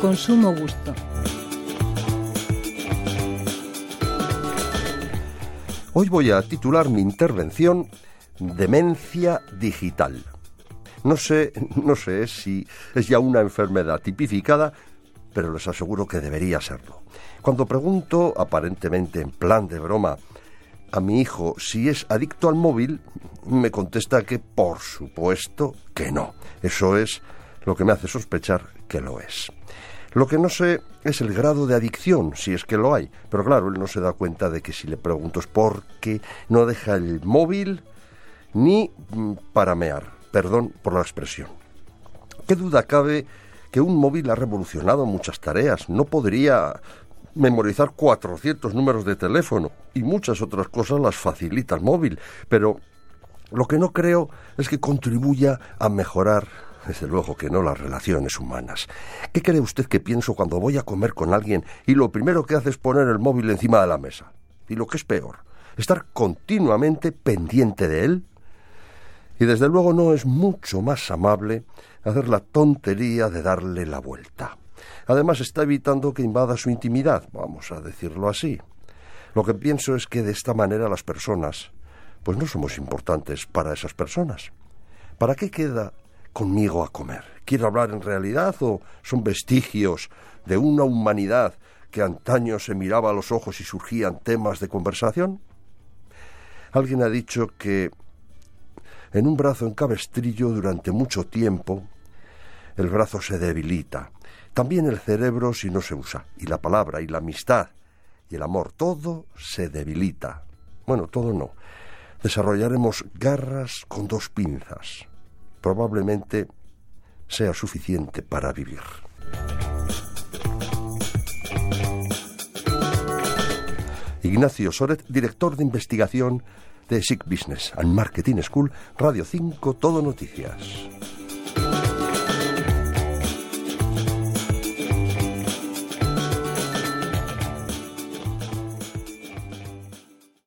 con sumo gusto. Hoy voy a titular mi intervención Demencia digital. No sé si es ya una enfermedad tipificada, pero les aseguro que debería serlo. Cuando pregunto, aparentemente en plan de broma, a mi hijo si es adicto al móvil, me contesta que por supuesto que no. Eso es lo que me hace sospechar que lo es. Lo que no sé es el grado de adicción, si es que lo hay. Pero claro, él no se da cuenta de que si le pregunto es porque no deja el móvil ni para mear. Perdón por la expresión. ¿Qué duda cabe que un móvil ha revolucionado muchas tareas? No podría memorizar 400 números de teléfono y muchas otras cosas las facilita el móvil. Pero lo que no creo es que contribuya a mejorar, desde luego que no, las relaciones humanas. ¿Qué cree usted que pienso cuando voy a comer con alguien y lo primero que hace es poner el móvil encima de la mesa? Y lo que es peor, estar continuamente pendiente de él. Y desde luego no es mucho más amable hacer la tontería de darle la vuelta. Además está evitando que invada su intimidad, vamos a decirlo así. Lo que pienso es que de esta manera las personas, pues no somos importantes para esas personas. ¿Para qué queda conmigo a comer? ¿Quiere hablar en realidad o son vestigios de una humanidad que antaño se miraba a los ojos y surgían temas de conversación? Alguien ha dicho que en un brazo en cabestrillo durante mucho tiempo el brazo se debilita. También el cerebro si no se usa. Y la palabra, y la amistad, y el amor, todo se debilita. Bueno, todo no. Desarrollaremos garras con 2 pinzas. Probablemente sea suficiente para vivir. Ignacio Soret, director de investigación de SIC Business and Marketing School, Radio 5, Todo Noticias.